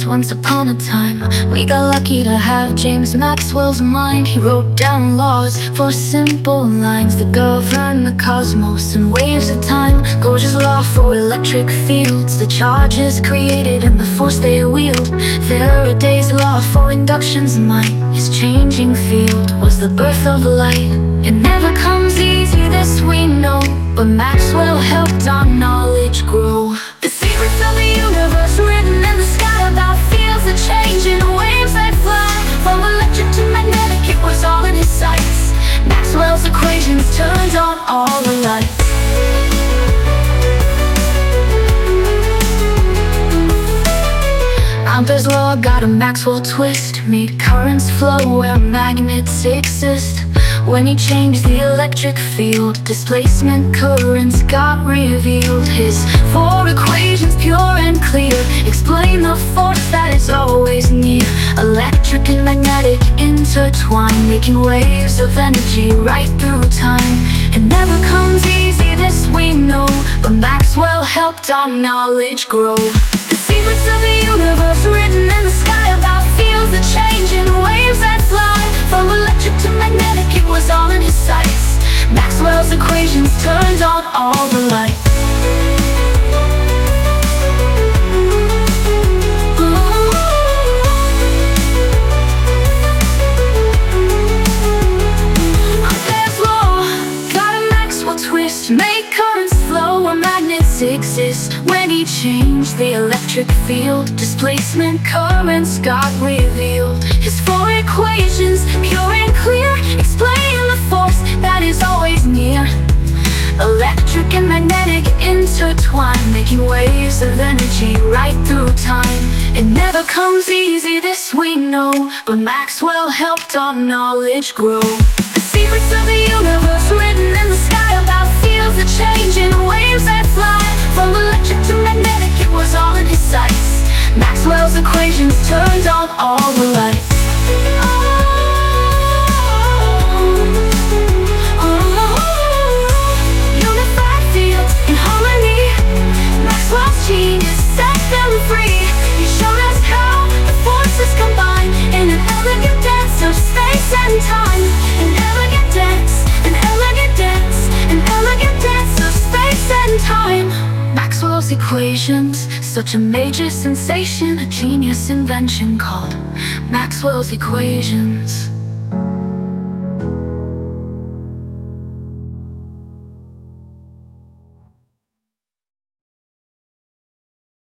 once upon a time. We got lucky to have James Maxwell's mind. He wrote down laws for simple lines that govern the cosmos and waves of time. Gauge's law for electric fields, the charges created and the force they wield. Faraday's law for induction's might, his changing field was the birth of light. It never comes easy, this we know, but Maxwell helped our knowledge grow. The secrets of the universe written in the sky, about fields that change and waves that fly. From electric to magnetic, it was all in his sights. Maxwell's equations turned on all the lights. Ampere's law got a Maxwell twist, made currents flow where magnets exist. When he changed the electric field, displacement currents got revealed. His four equations, pure and clear, explain the force that is always near. Electric and magnetic intertwine, making waves of energy right through time. It never comes easy, this we know, but Maxwell helped our knowledge grow. The secrets of the universe written in the sky, about fields that change and waves that fly. From electric to magnetic, it was all in his sights. Maxwell's equations turned on all the lights. Ampere's law got a Maxwell twist, make currents flow where magnets exist. When he changed the electric field, displacement currents got revealed. His four equations, pure and clear, explain the force that is always near. Electric and magnetic intertwine, making waves of energy right through time. It never comes easy, this we know, but Maxwell helped our knowledge grow. The secrets of the universe written in the sky, about fields that change and waves that fly. From electric to magnetic, it was all in his sights. Maxwell's equations turned on all the lights. Unified fields in harmony, Maxwell's genius set them free. He showed us how the forces combine in an elegant dance of space and time. An elegant dance, an elegant dance, an elegant dance of space and time. Maxwell's equations, such a major sensation, a genius invention called Maxwell's equations.